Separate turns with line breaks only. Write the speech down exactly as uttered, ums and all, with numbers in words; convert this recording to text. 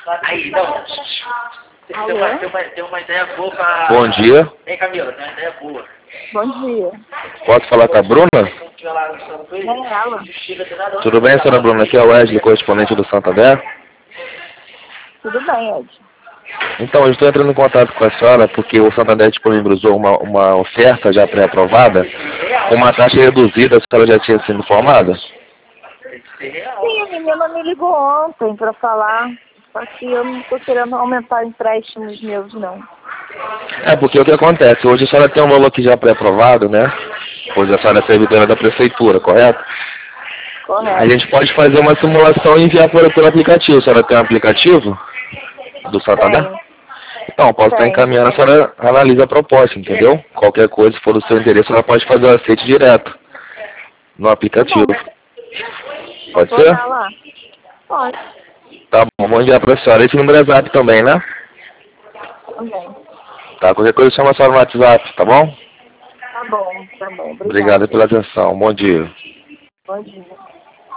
Aí, não. Tem uma, tem, uma, tem uma ideia boa pra...
Bom dia.
Ei, Camila, tem uma ideia boa.
Bom dia.
Posso falar com a Bruna?
Nem ela.
Tudo bem, senhora Bruna? Aqui é o Wesley, correspondente do Santander.
Tudo bem, Ed.
Então, eu estou entrando em contato com a senhora porque o Santander disponibilizou uma, uma oferta já pré-aprovada com uma taxa reduzida. A senhora já tinha sido informada?
Sim, a menina me ligou ontem para falar. Só que eu não estou querendo aumentar empréstimos meus, não.
É, porque o que acontece? Hoje a senhora tem um valor aqui já pré-aprovado, né? Hoje a senhora é servidora da prefeitura, correto?
Correto.
A gente pode fazer uma simulação e enviar por, por aplicativo. A senhora tem um aplicativo do Santander?
Tenho.
Então, posso estar
Tenho.
encaminhando, a senhora analisa a proposta, entendeu? Qualquer coisa, se for do seu interesse, ela pode fazer o aceite direto no aplicativo.
Tá
Pode
Vou
ser?
olhar lá. Pode.
Tá bom, vou enviar para a senhora. Esse número é zap também, né?
Também.
Tá, qualquer coisa chama a senhora no WhatsApp, tá bom?
Tá bom, tá bom. Obrigada.
Obrigado pela atenção. Bom dia.
Bom dia.